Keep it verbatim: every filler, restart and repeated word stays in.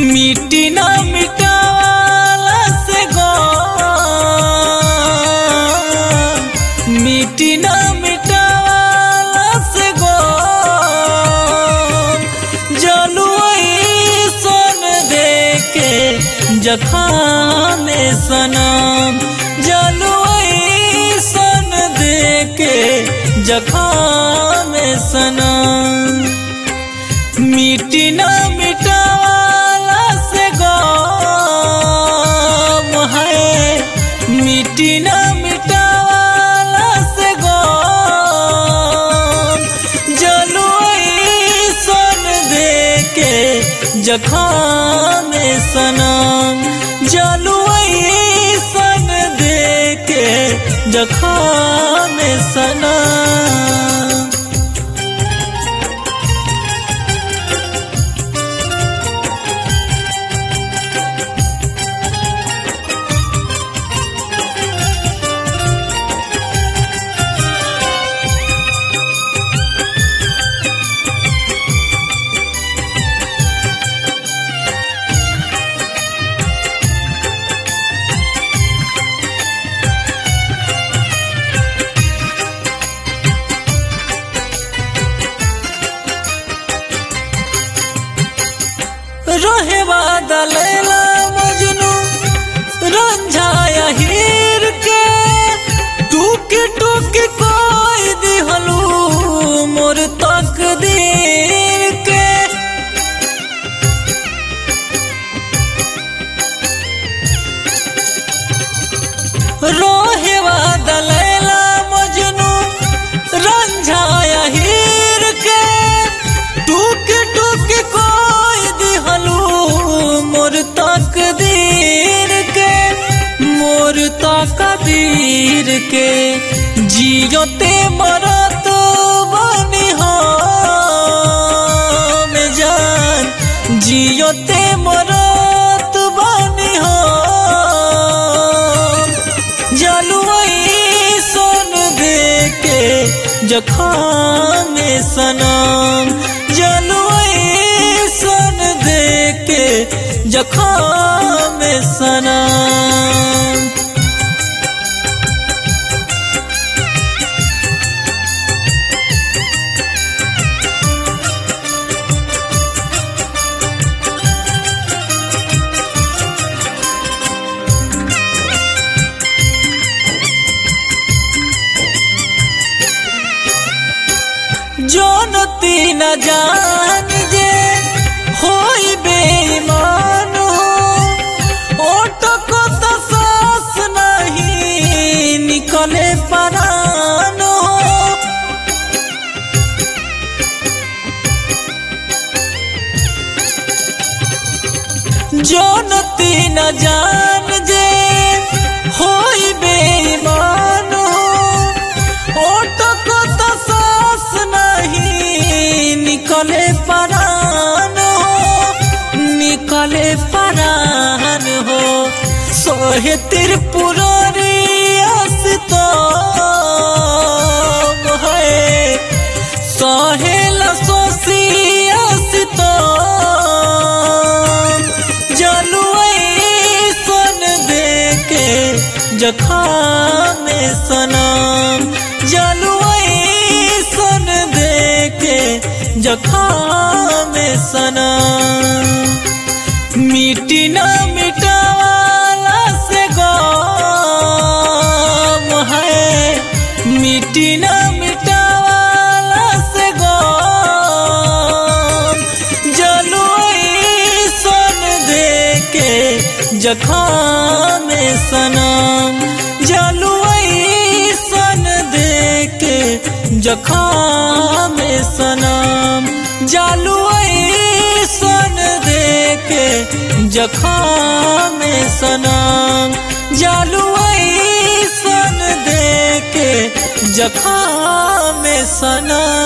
मिट्टी ना मिटावाला से गम, मिट्टी ना मिटावाला से गम, जलुई सन देके जखाम सनम, जलुई सन देके जखाम सनम। मिट्टी ना मिटावाला से गम है, मिट्टी ना मिटावाला से गम, जलुई सन देके जखाम सनम, जलुई सन देके जखाम सनम। रोहे वादा लैला मजनू रंझाया हीर के, टूक टूक कोई दिहलू मोर तकदीर के। रोहे वादा लैला मजनू रंझाया हीर के, टूक टूक कोई दिहलू मोर तकदीर के, मोर तकदीर के। जियोते मरत बनी हम जान, जियोते मरत बनी हम, जलुई सन देके जखाम सनम, जलुई सन देके जखाम सनम। जोनती न जान जे होई बेईमान, ओटक तो सांस नहीं निकले परान। जोनती न जान जे होई बेईमान, ओटक तो सांस नहीं निकले परान हो, निकले परान हो। सोहे त्रिपुरारी आसितम है, सोहे लसोसी आसितम, जलुई सन देके जखाम सनम, जलुई सन देके जखाम सनम। मिट्टी ना मिटावाला से गम है, मिट्टी ना मिटावाला से गम, जलुई सन देके जखाम सनम, जलुई सन देके जखाम सनम, जलुई सन देके जखाम सनम, जलुई सन देके जखाम सनम।